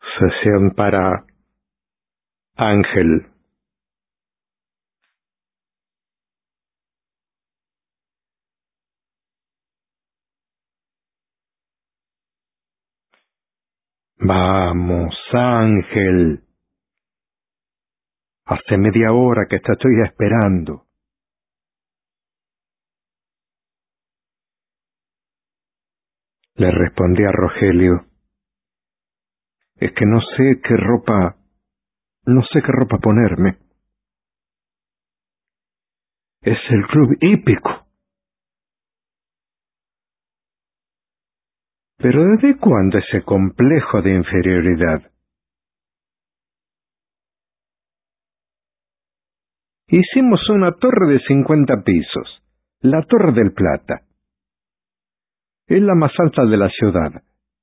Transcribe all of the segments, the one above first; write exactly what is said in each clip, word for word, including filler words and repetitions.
Sesión para Ángel. Vamos, Ángel. Hace media hora que te estoy esperando. Le respondí a Rogelio. Es que no sé qué ropa... No sé qué ropa ponerme. Es el club hípico. ¿Pero desde cuándo ese complejo de inferioridad? Hicimos una torre de cincuenta pisos, la Torre del Plata. Es la más alta de la ciudad.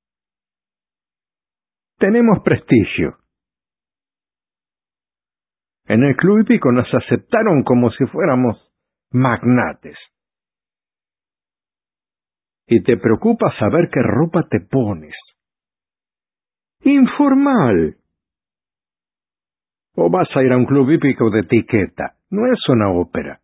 Tenemos prestigio. En el club hípico nos aceptaron como si fuéramos magnates. Y te preocupa saber qué ropa te pones. Informal. O vas a ir a un club hípico de etiqueta. No es una ópera.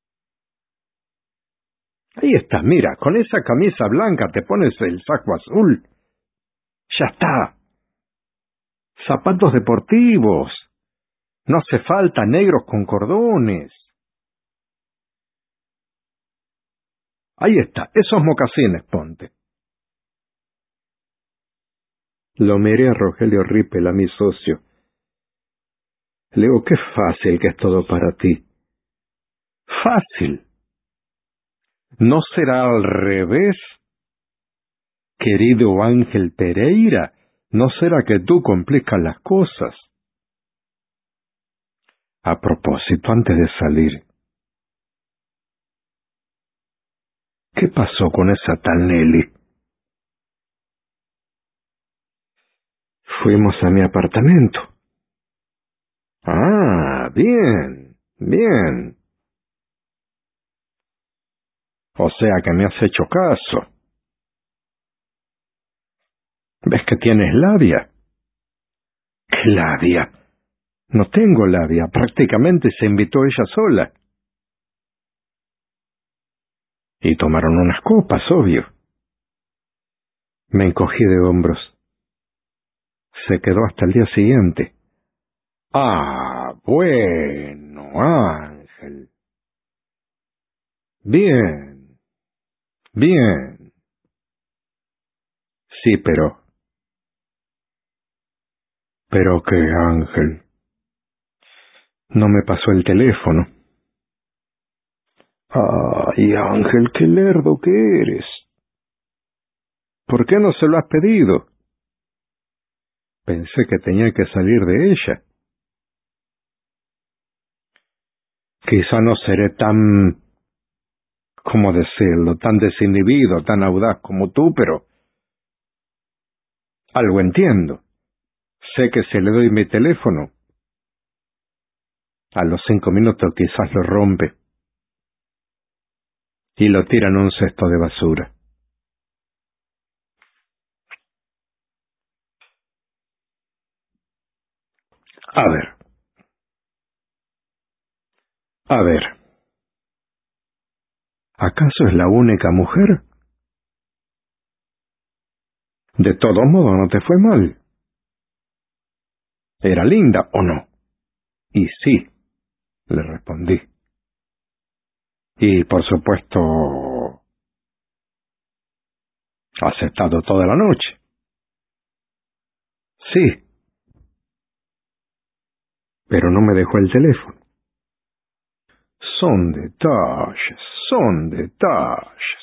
Ahí está, mira, con esa camisa blanca te pones el saco azul. Ya está. Zapatos deportivos. No hace falta negros con cordones. Ahí está, esos mocasines ponte. Lo miré a Rogelio Rippel, a mi socio. Le digo, qué fácil que es todo para ti. Fácil. ¿No será al revés? Querido Ángel Pereira, ¿no será que tú complicas las cosas? A propósito, antes de salir, ¿qué pasó con esa tal Nelly? Fuimos a mi apartamento. Ah, bien, bien. O sea que me has hecho caso. ¿Ves que tienes labia? ¿Qué labia? No tengo labia, prácticamente se invitó ella sola. Y tomaron unas copas, obvio. Me encogí de hombros. Se quedó hasta el día siguiente. Ah, bueno, Ángel. Bien, bien. Sí, pero... ¿Pero qué, Ángel? No me pasó el teléfono. Ay, Ángel, qué lerdo que eres. ¿Por qué no se lo has pedido? Pensé que tenía que salir de ella. Quizá no seré tan... ¿Cómo decirlo? Tan desinhibido, tan audaz como tú, pero... Algo entiendo. Sé que si le doy mi teléfono, a los cinco minutos quizás lo rompe y lo tira en un cesto de basura. A ver, a ver, ¿acaso es la única mujer? De todos modos no te fue mal. ¿Era linda o no? Y sí, le respondí. Y por supuesto, has estado toda la noche. Sí, pero no me dejó el teléfono. Son detalles, son detalles.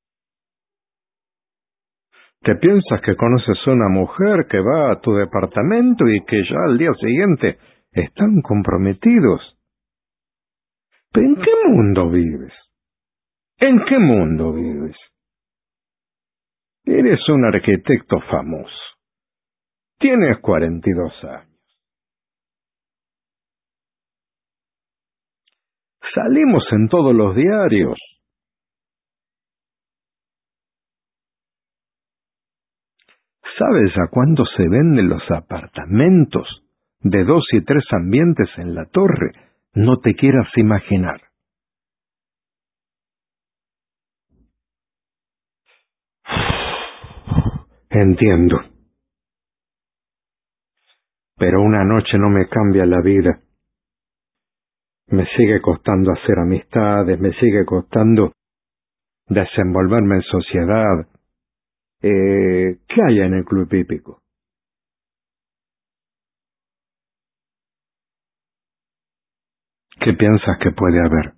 ¿Te piensas que conoces a una mujer que va a tu departamento y que ya al día siguiente están comprometidos? ¿Pero en qué mundo vives? ¿En qué mundo vives? Eres un arquitecto famoso. Tienes cuarenta y dos años. Salimos en todos los diarios. ¿Sabes a cuánto se venden los apartamentos de dos y tres ambientes en la torre? No te quieras imaginar. Entiendo. Pero una noche no me cambia la vida. Me sigue costando hacer amistades, me sigue costando desenvolverme en sociedad. Eh, ¿Qué hay en el club hípico? ¿Qué piensas que puede haber?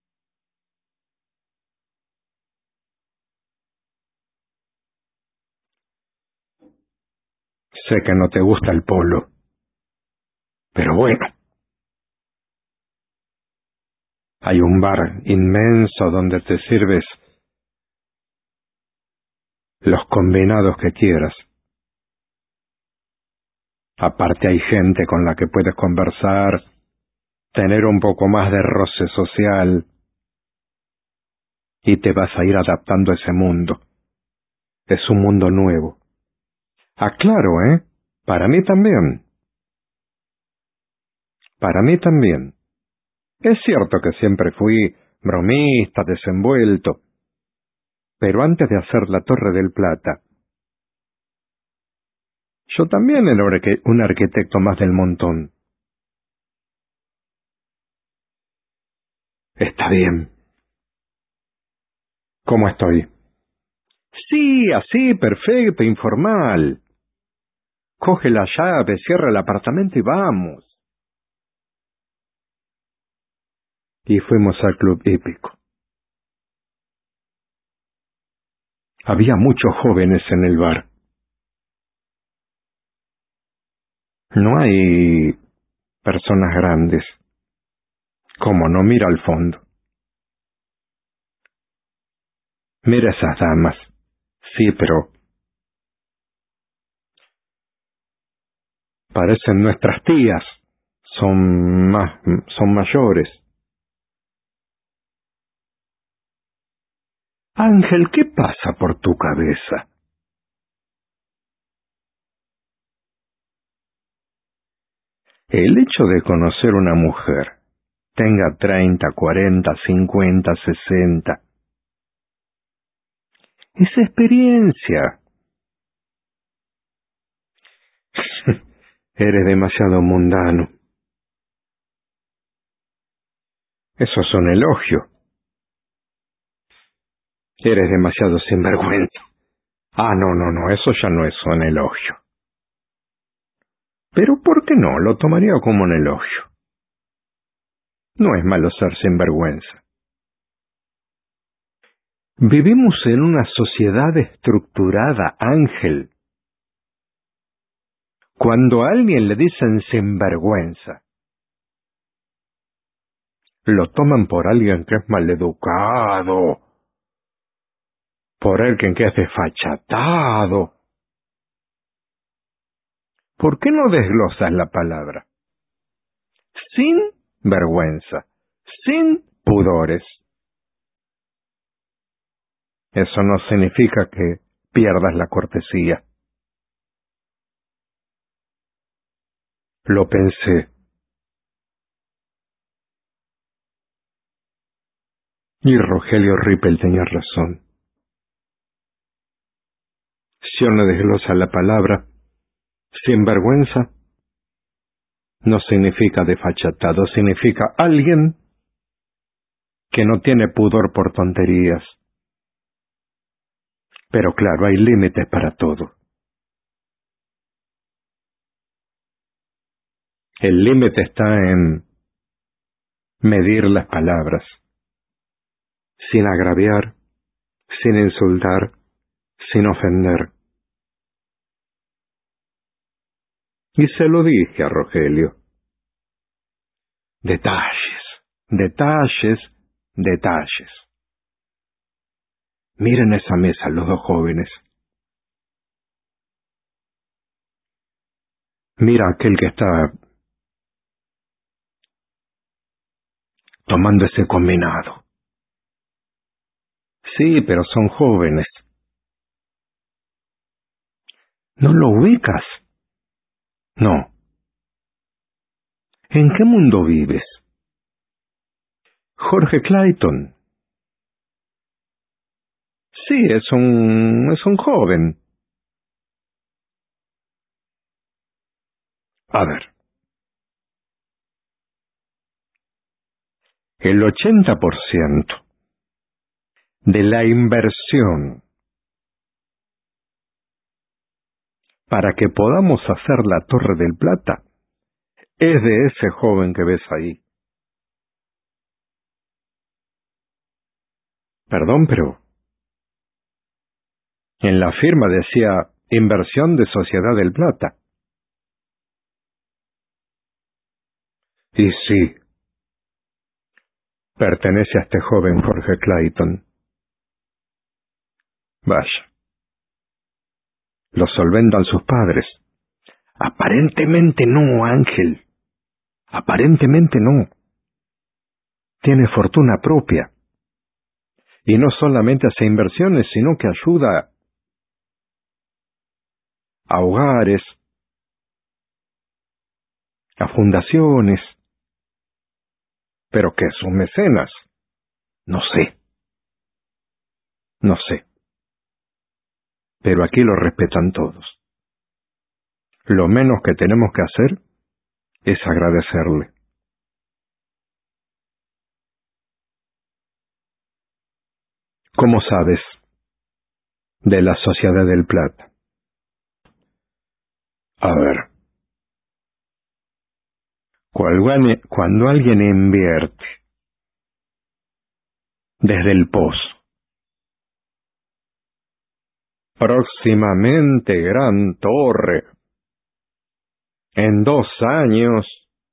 Sé que no te gusta el polo, pero bueno, hay un bar inmenso donde te sirves los combinados que quieras. Aparte hay gente con la que puedes conversar, tener un poco más de roce social, y te vas a ir adaptando a ese mundo. Es un mundo nuevo. Ah, claro, ¿eh? Para mí también. Para mí también. Es cierto que siempre fui bromista, desenvuelto, pero antes de hacer la Torre del Plata, yo también era arque- un arquitecto más del montón. Está bien. ¿Cómo estoy? Sí, así, perfecto, informal. Coge la llave, cierra el apartamento y vamos. Y fuimos al club hípico. Había muchos jóvenes en el bar. No hay personas grandes. ¿Cómo no? Mira al fondo. Mira esas damas. Sí, pero parecen nuestras tías. Son más, son mayores. Ángel, ¿qué pasa por tu cabeza? El hecho de conocer una mujer, tenga treinta, cuarenta, cincuenta, sesenta, es experiencia. Eres demasiado mundano. Eso es un elogio. Eres demasiado sinvergüenza. Ah, no, no, no, eso ya no es un elogio. Pero ¿por qué no? Lo tomaría como un elogio. No es malo ser sinvergüenza. Vivimos en una sociedad estructurada, Ángel. Cuando a alguien le dicen sinvergüenza, lo toman por alguien que es maleducado, por alguien que es desfachatado. ¿Por qué no desglosas la palabra? Sin vergüenza, sin pudores. Eso no significa que pierdas la cortesía. Lo pensé, y Rogelio Rippel tenía razón. Si uno desglosa la palabra, sinvergüenza, no significa desfachatado, significa alguien que no tiene pudor por tonterías. Pero claro, hay límites para todo. El límite está en medir las palabras, sin agraviar, sin insultar, sin ofender. Y se lo dije a Rogelio. Detalles, detalles, detalles. Miren esa mesa, los dos jóvenes. Mira aquel que está tomando ese combinado. Sí, pero son jóvenes. ¿No lo ubicas? No. ¿En qué mundo vives? Jorge Clayton. Sí, es un... es un joven. A ver. El ochenta por ciento de la inversión para que podamos hacer la Torre del Plata es de ese joven que ves ahí. Perdón, pero en la firma decía Inversión de Sociedad del Plata. Y sí, pertenece a este joven Jorge Clayton. Vaya, lo solventan sus padres. Aparentemente no, Ángel. Aparentemente no. Tiene fortuna propia. Y no solamente hace inversiones, sino que ayuda a hogares, a fundaciones. ¿Pero qué? ¿Son mecenas? No sé. No sé. Pero aquí lo respetan todos. Lo menos que tenemos que hacer es agradecerle. ¿Cómo sabes de la Sociedad del Plata? A ver, cuando, cuando alguien invierte desde el pozo, próximamente gran torre, en dos años,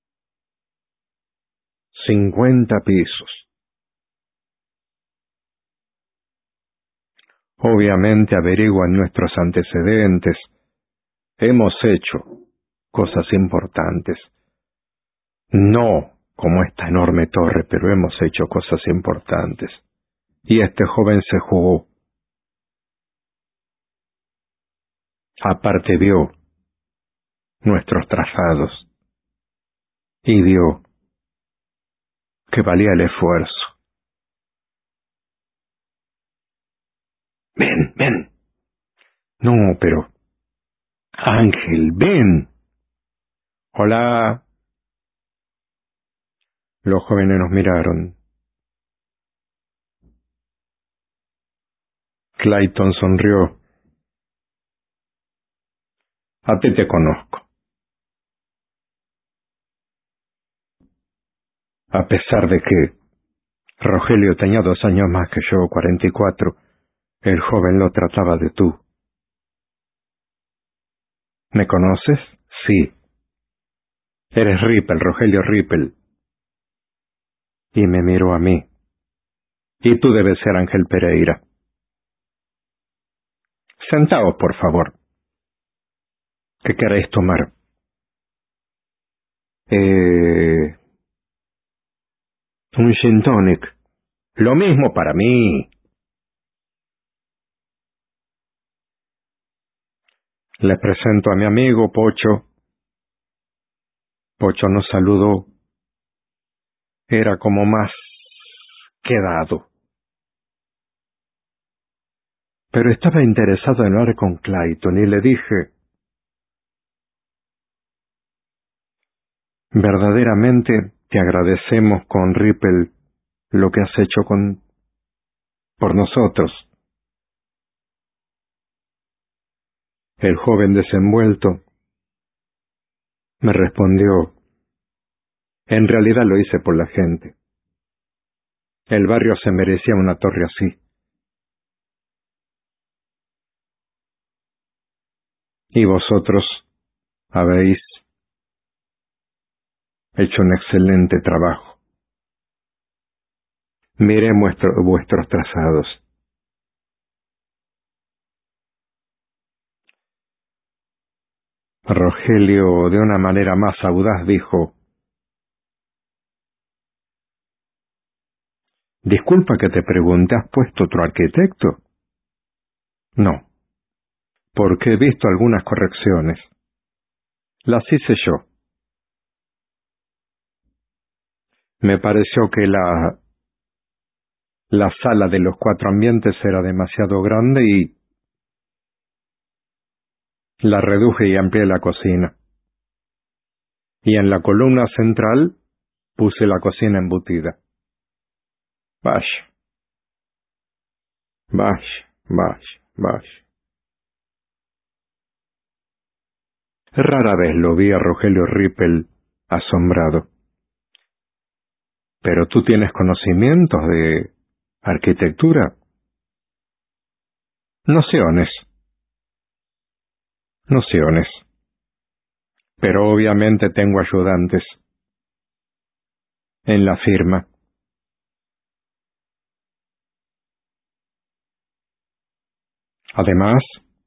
cincuenta pisos. Obviamente averiguan nuestros antecedentes. Hemos hecho cosas importantes. No como esta enorme torre, pero hemos hecho cosas importantes. Y este joven se jugó. Aparte vio nuestros trazados y vio que valía el esfuerzo. Ven, ven. No, pero... Ángel, ven. Hola. Los jóvenes nos miraron. Clayton sonrió. A ti te conozco. A pesar de que Rogelio tenía dos años más que yo, cuarenta y cuatro, el joven lo trataba de tú. ¿Me conoces? Sí. Eres Ripple, Rogelio Ripple. Y me miró a mí. Y tú debes ser Ángel Pereira. Sentaos, por favor. ¿Qué queréis tomar? Eh... Un gin tonic. Lo mismo para mí. Le presento a mi amigo Pocho. Pocho nos saludó. Era como más quedado. Pero estaba interesado en hablar con Clayton y le dije, verdaderamente te agradecemos con Ripple lo que has hecho con por nosotros. El joven desenvuelto me respondió, en realidad lo hice por la gente. El barrio se merecía una torre así. Y vosotros habéis hecho un excelente trabajo. Miré vuestro, vuestros trazados. Rogelio, de una manera más audaz, dijo, disculpa que te pregunte, ¿has puesto otro arquitecto? No, porque he visto algunas correcciones. Las hice yo. Me pareció que la, la sala de los cuatro ambientes era demasiado grande y la reduje y amplié la cocina. Y en la columna central puse la cocina embutida. Vaya, vaya, vaya, vaya. Rara vez lo vi a Rogelio Rippel asombrado. ¿Pero tú tienes conocimientos de arquitectura? Nociones. Nociones. Pero obviamente tengo ayudantes. En la firma. Además,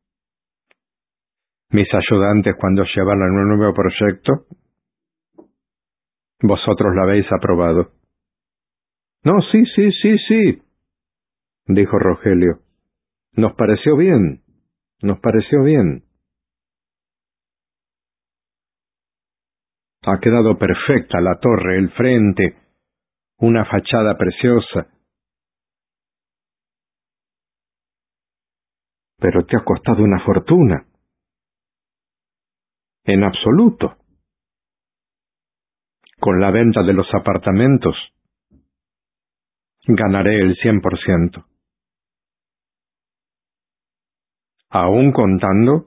mis ayudantes cuando llevaron un nuevo proyecto, vosotros lo habéis aprobado. No, sí, sí, sí, sí, dijo Rogelio. Nos pareció bien, nos pareció bien. Ha quedado perfecta la torre, el frente, una fachada preciosa. Pero te ha costado una fortuna. En absoluto. Con la venta de los apartamentos, ganaré el cien por ciento. Aún contando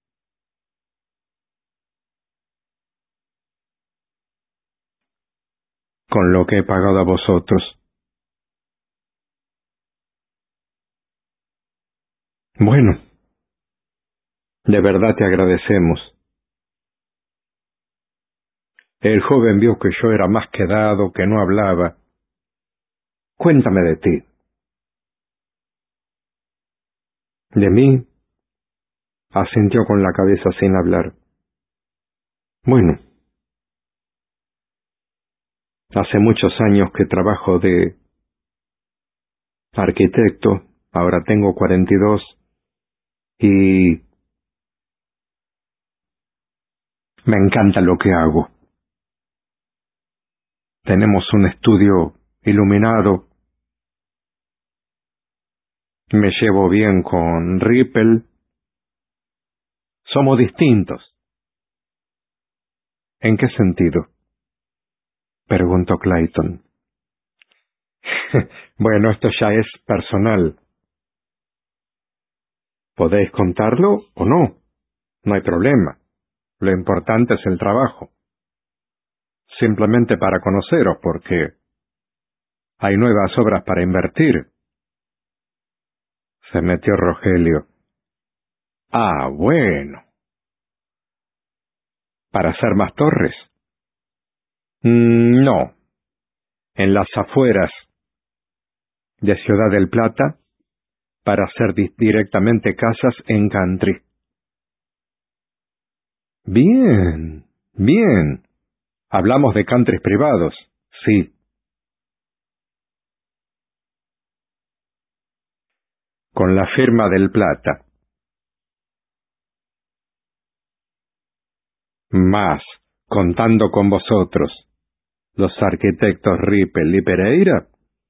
con lo que he pagado a vosotros. Bueno, de verdad te agradecemos. El joven vio que yo era más quedado, que no hablaba. Cuéntame de ti. De mí, asintió con la cabeza sin hablar. Bueno, hace muchos años que trabajo de arquitecto, ahora tengo cuarenta y dos, y me encanta lo que hago. Tenemos un estudio iluminado. Me llevo bien con Rippel. Somos distintos. ¿En qué sentido?, preguntó Clayton. Bueno, esto ya es personal. ¿Podéis contarlo o no? No hay problema. Lo importante es el trabajo. Simplemente para conoceros, porque hay nuevas obras para invertir. Se metió Rogelio. Ah, bueno. ¿Para hacer más torres? Mm, no. En las afueras de Ciudad del Plata, para hacer di- directamente casas en country. Bien, bien. Hablamos de countries privados, sí. Con la firma del Plata. Más, contando con vosotros, los arquitectos Rippel y Pereira,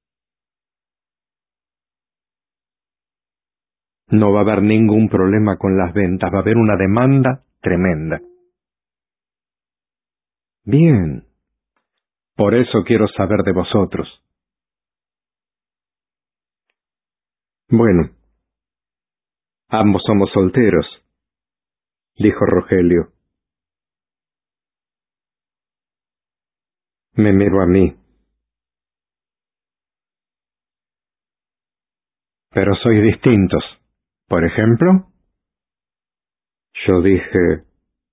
no va a haber ningún problema con las ventas, va a haber una demanda tremenda. Bien. Por eso quiero saber de vosotros. Bueno, ambos somos solteros, dijo Rogelio. Me miró a mí. Pero sois distintos. Por ejemplo, yo dije,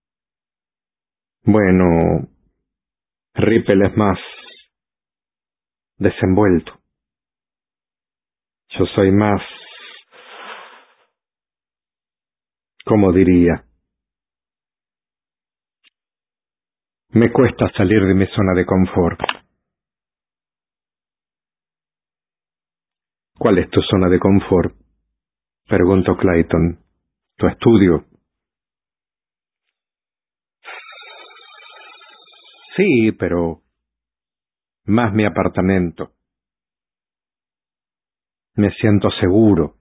bueno, Rippel es más desenvuelto. Yo soy más, ¿cómo diría? Me cuesta salir de mi zona de confort. ¿Cuál es tu zona de confort?, preguntó Clayton. tu estudio. Sí, pero más mi apartamento. Me siento seguro.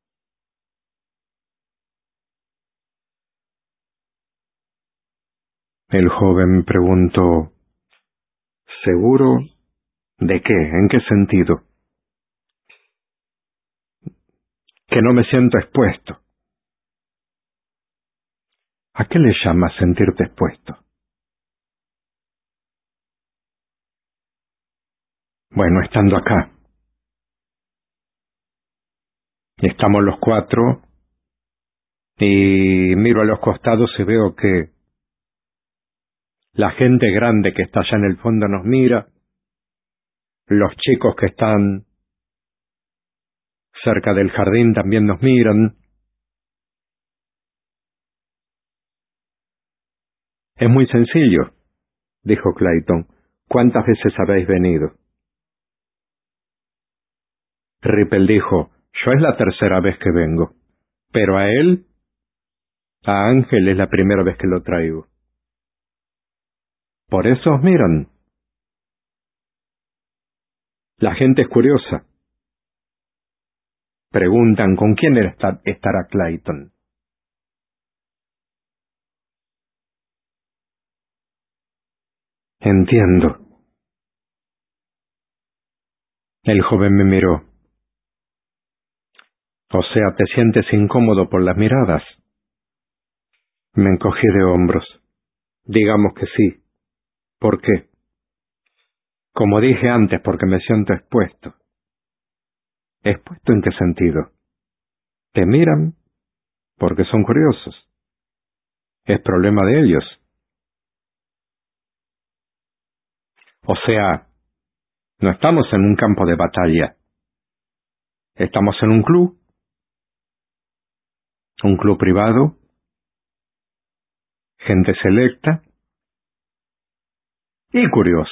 El joven preguntó, ¿seguro de qué? ¿En qué sentido? Que no me siento expuesto. ¿A qué le llamas sentirte expuesto? Bueno, estando acá. Y estamos los cuatro, y miro a los costados y veo que la gente grande que está allá en el fondo nos mira, los chicos que están cerca del jardín también nos miran. Es muy sencillo, dijo Clayton. ¿Cuántas veces habéis venido? Ripple dijo, yo es la tercera vez que vengo, pero a él, a Ángel es la primera vez que lo traigo. Por eso os miran. La gente es curiosa. Preguntan con quién está- estará Clayton. Entiendo. El joven me miró. O sea, ¿te sientes incómodo por las miradas? Me encogí de hombros. Digamos que sí. ¿Por qué? Como dije antes, porque me siento expuesto. ¿Expuesto en qué sentido? Te miran porque son curiosos. Es problema de ellos. O sea, no estamos en un campo de batalla. Estamos en un club, un club privado, gente selecta y curiosa.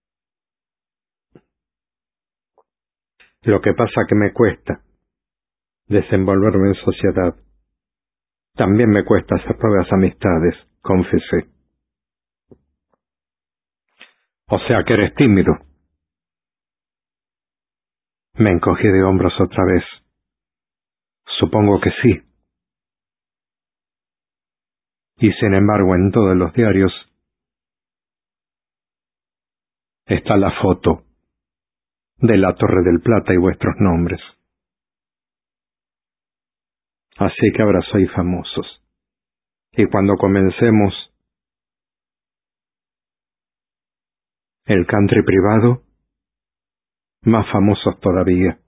Lo que pasa que me cuesta desenvolverme en sociedad. También me cuesta hacer nuevas amistades, confesé. O sea que eres tímido. Me encogí de hombros otra vez. Supongo que sí. Y sin embargo, en todos los diarios está la foto de la Torre del Plata y vuestros nombres. Así que ahora sois famosos. Y cuando comencemos el country privado, más famosos todavía.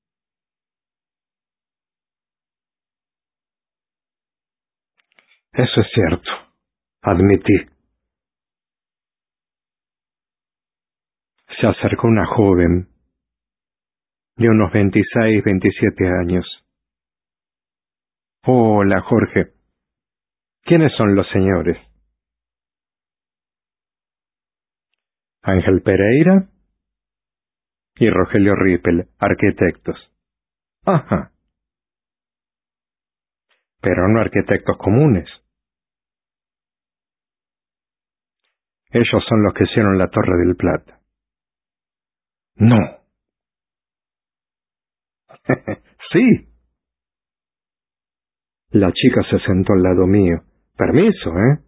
Eso es cierto, admití. Se acercó una joven de unos veintiséis, veintisiete años. Hola, Jorge. ¿Quiénes son los señores? Ángel Pereira y Rogelio Ripple, arquitectos. Ajá. Pero no arquitectos comunes. Ellos son los que hicieron la Torre del Plata. No. Sí. La chica se sentó al lado mío. Permiso, ¿eh?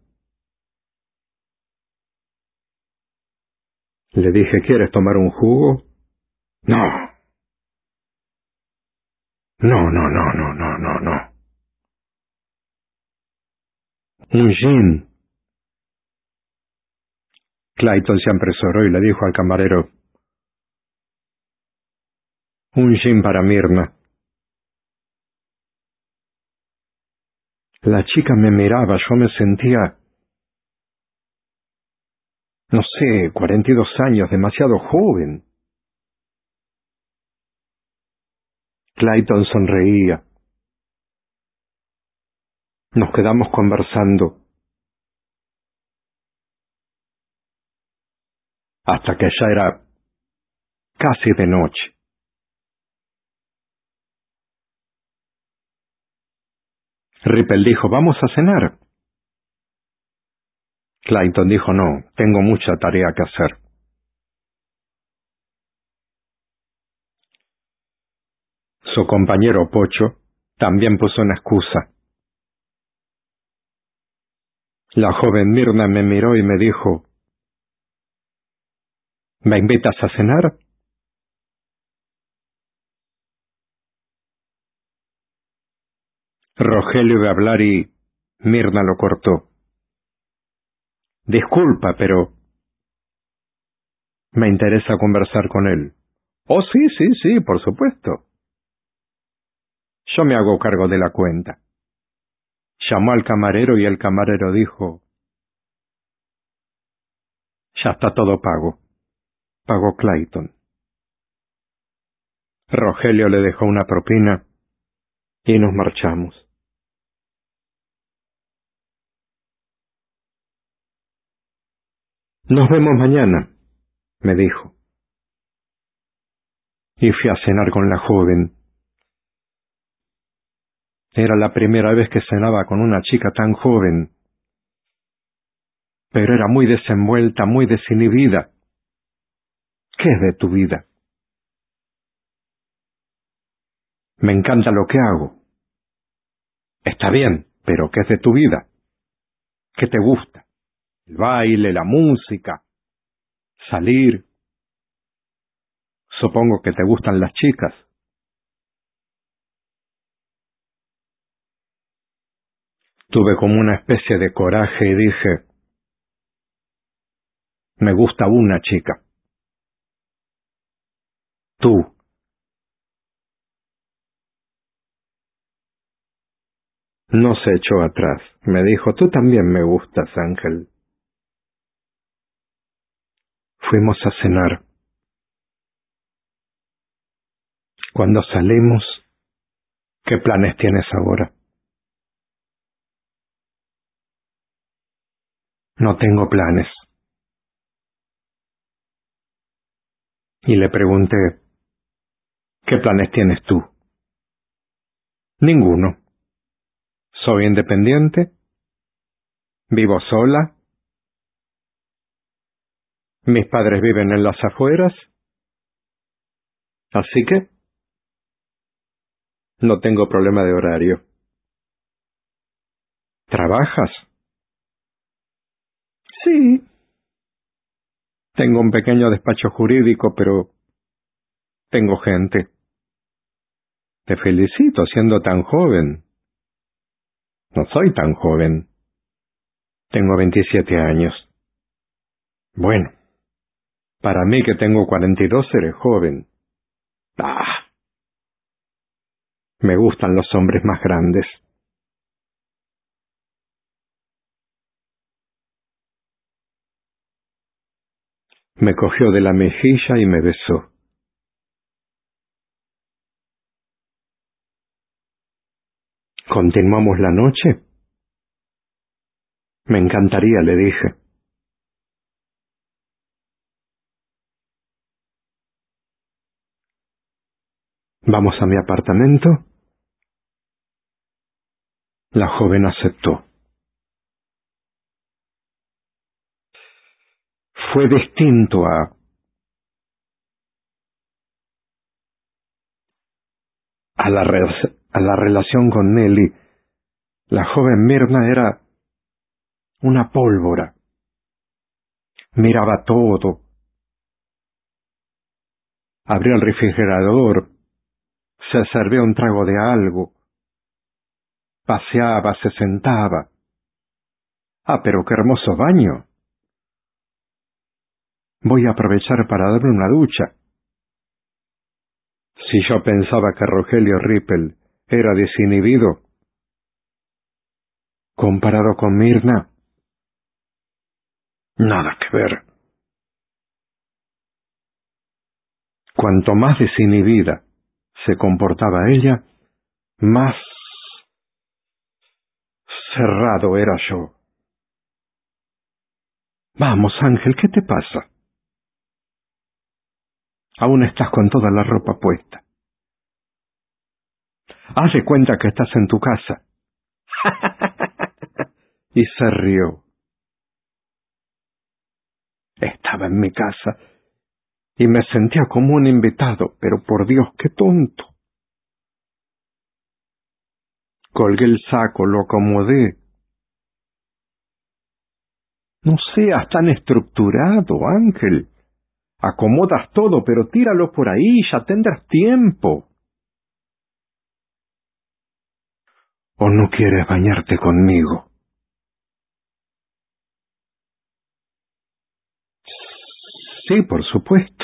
Le dije, ¿quieres tomar un jugo? No. No, no, no, no, no, no, no. Un gin. Clayton se apresuró y le dijo al camarero, un gin para Mirna. La chica me miraba, yo me sentía, no sé, cuarenta y dos años, demasiado joven. Clayton sonreía. Nos quedamos conversando hasta que ya era casi de noche. Ripple dijo, «¿Vamos a cenar?» Clayton dijo, «No, tengo mucha tarea que hacer». Su compañero Pocho también puso una excusa. La joven Myrna me miró y me dijo, «¿Me invitas a cenar?» Rogelio iba a hablar y Myrna lo cortó. «Disculpa, pero me interesa conversar con él». «Oh, sí, sí, sí, por supuesto. Yo me hago cargo de la cuenta». Llamó al camarero y el camarero dijo, «Ya está todo pago». Pagó Clayton. Rogelio le dejó una propina y nos marchamos. «Nos vemos mañana», me dijo. Y fui a cenar con la joven. Era la primera vez que cenaba con una chica tan joven, pero era muy desenvuelta, muy desinhibida. ¿Qué es de tu vida? Me encanta lo que hago. Está bien, pero ¿qué es de tu vida? ¿Qué te gusta? El baile, la música, salir. Supongo que te gustan las chicas. Tuve como una especie de coraje y dije, me gusta una chica. Tú. No se echó atrás. Me dijo, tú también me gustas, Ángel. Fuimos a cenar. Cuando salimos, ¿qué planes tienes ahora? No tengo planes. Y le pregunté, ¿qué planes tienes tú? Ninguno. Soy independiente, vivo sola, mis padres viven en las afueras, así que no tengo problema de horario. ¿Trabajas? Sí. Tengo un pequeño despacho jurídico, pero tengo gente. Te felicito siendo tan joven. No soy tan joven. Tengo veintisiete años. Bueno, para mí que tengo cuarenta y dos eres joven. Ah, me gustan los hombres más grandes. Me cogió de la mejilla y me besó. ¿Continuamos la noche? Me encantaría, le dije. ¿Vamos a mi apartamento? La joven aceptó. Fue distinto a, a, la, re- a la relación con Nelly. La joven Myrna era una pólvora. Miraba todo. Abría el refrigerador. Se servía un trago de algo. Paseaba, se sentaba. Ah, pero qué hermoso baño. Voy a aprovechar para darme una ducha. Si yo pensaba que Rogelio Ripple era desinhibido, comparado con Myrna, nada que ver. Cuanto más desinhibida se comportaba ella, más cerrado era yo. Vamos, Ángel, ¿qué te pasa? Aún estás con toda la ropa puesta. Haz de cuenta que estás en tu casa. Y se rió. Estaba en mi casa y me sentía como un invitado, pero por Dios, qué tonto. Colgué el saco, lo acomodé. No seas tan estructurado, Ángel. Acomodas todo, pero tíralo por ahí, ya tendrás tiempo. ¿O no quieres bañarte conmigo? Sí, por supuesto.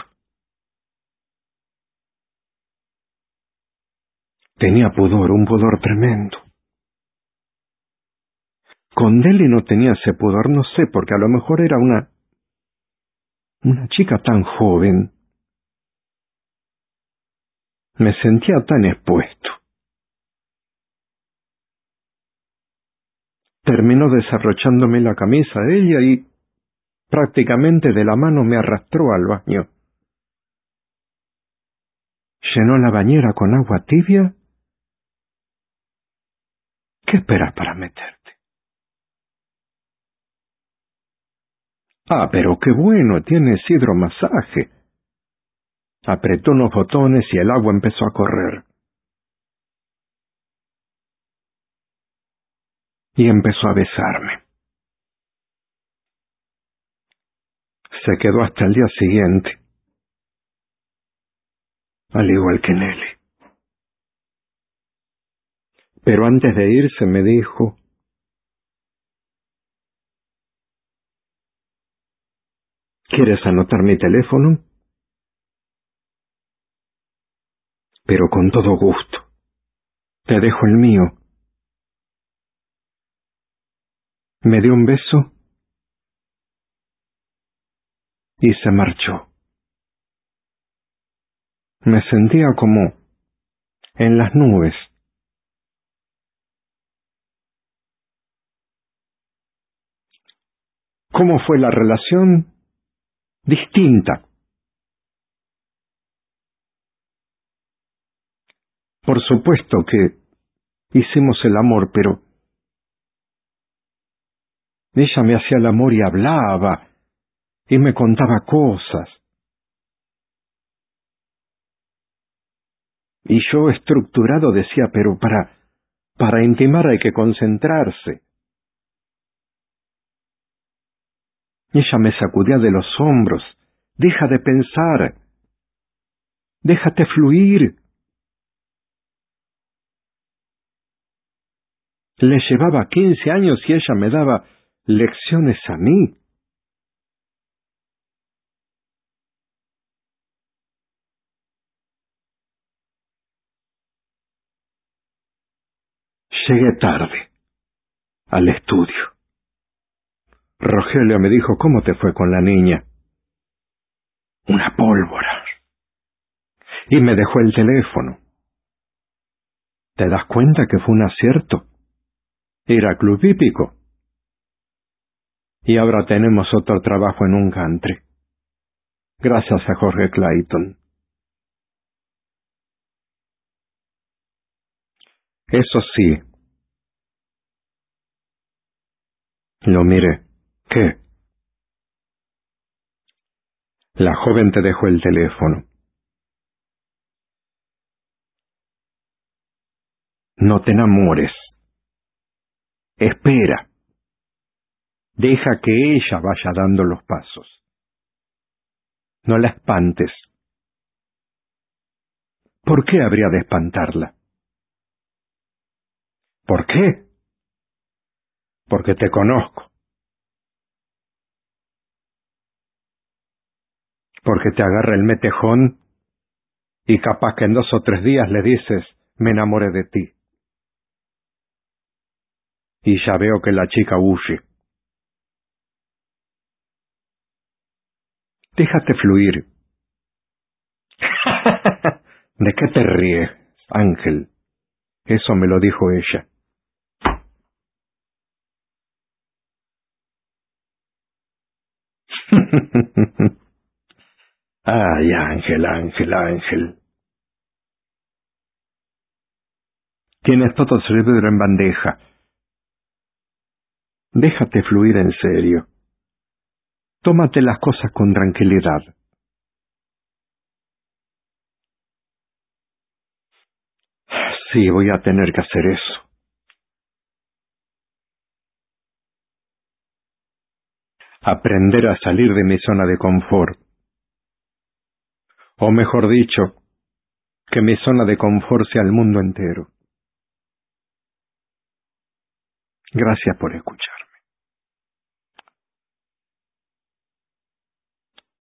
Tenía pudor, un pudor tremendo. Con Deli no tenía ese pudor, no sé, porque a lo mejor era una... una chica tan joven. Me sentía tan expuesto. Terminó desarrollándome la camisa a ella y prácticamente de la mano me arrastró al baño. Llenó la bañera con agua tibia. ¿Qué esperas para meterte? Ah, pero qué bueno, tienes hidromasaje. Apretó unos botones y el agua empezó a correr. Y empezó a besarme. Se quedó hasta el día siguiente, al igual que Nelly. Pero antes de irse me dijo, ¿quieres anotar mi teléfono? Pero con todo gusto. Te dejo el mío. Me dio un beso y se marchó. Me sentía como en las nubes. ¿Cómo fue la relación? Distinta. Por supuesto que hicimos el amor, pero ella me hacía el amor y hablaba, y me contaba cosas. Y yo, estructurado, decía, pero para, para intimar hay que concentrarse. Ella me sacudía de los hombros. Deja de pensar. Déjate fluir. Le llevaba quince años y ella me daba lecciones a mí. Llegué tarde al estudio. Rogelio me dijo, ¿cómo te fue con la niña? Una pólvora. Y me dejó el teléfono. ¿Te das cuenta que fue un acierto? Era club hípico. Y ahora tenemos otro trabajo en un country. Gracias a Jorge Clayton. Eso sí. Lo miré. ¿Qué? La joven te dejó el teléfono. No te enamores. Espera. Deja que ella vaya dando los pasos. No la espantes. ¿Por qué habría de espantarla? ¿Por qué? Porque te conozco. Porque te agarra el metejón y capaz que en dos o tres días le dices, me enamoré de ti. Y ya veo que la chica huye. Déjate fluir. ¿De qué te ríes, Ángel? Eso me lo dijo ella. Ay, Ángel, Ángel, Ángel. Tienes todo el cerebro en bandeja. Déjate fluir en serio. Tómate las cosas con tranquilidad. Sí, voy a tener que hacer eso. Aprender a salir de mi zona de confort. O mejor dicho, que mi zona de confort sea el mundo entero. Gracias por escuchar.